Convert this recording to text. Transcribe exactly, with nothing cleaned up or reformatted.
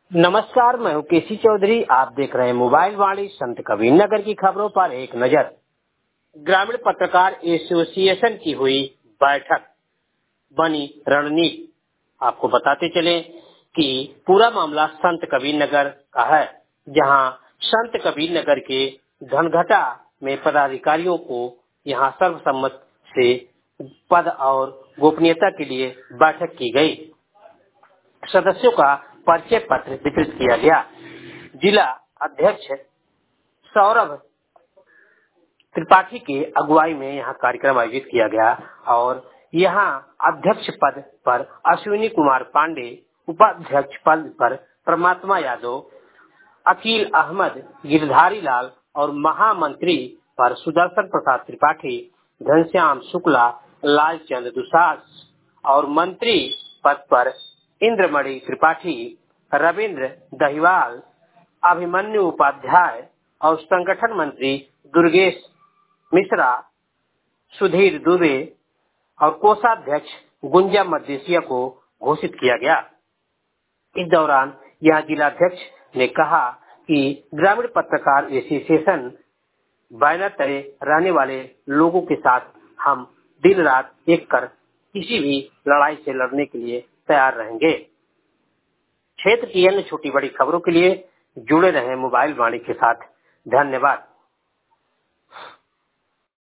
नमस्कार, मैं हूं केसी चौधरी। आप देख रहे हैं मोबाइल वाणी संत कबीर नगर की खबरों पर एक नजर। ग्रामीण पत्रकार एसोसिएशन की हुई बैठक, बनी रणनीति। आपको बताते चले कि पूरा मामला संत कबीर नगर का है, जहां संत कबीर नगर के घनघटा में पदाधिकारियों को यहां सर्वसम्मत से पद और गोपनीयता के लिए बैठक की गई। सदस्यों का परिचय पत्र वितरित किया गया। जिला अध्यक्ष सौरभ त्रिपाठी की अगुवाई में यहां कार्यक्रम आयोजित किया गया और यहां अध्यक्ष पद पर अश्विनी कुमार पांडे, उपाध्यक्ष पद पर परमात्मा यादव, अकील अहमद, गिरधारी लाल और महामंत्री पर सुदर्शन प्रसाद त्रिपाठी, घनश्याम शुक्ला, लालचंद दुसास और मंत्री पद पर इंद्रमणि त्रिपाठी, रविंद्र दहिवाल, अभिमन्यु उपाध्याय और संगठन मंत्री दुर्गेश मिश्रा, सुधीर दुबे और कोषाध्यक्ष गुंजा मदेशिया को घोषित किया गया। इस दौरान यहां जिलाध्यक्ष ने कहा कि ग्रामीण पत्रकार एसोसिएशन बैनर तले रहने वाले लोगों के साथ हम दिन रात एक कर किसी भी लड़ाई से लड़ने के लिए तैयार रहेंगे। क्षेत्र की अन्य छोटी बड़ी खबरों के लिए जुड़े रहें मोबाइल वाणी के साथ। धन्यवाद।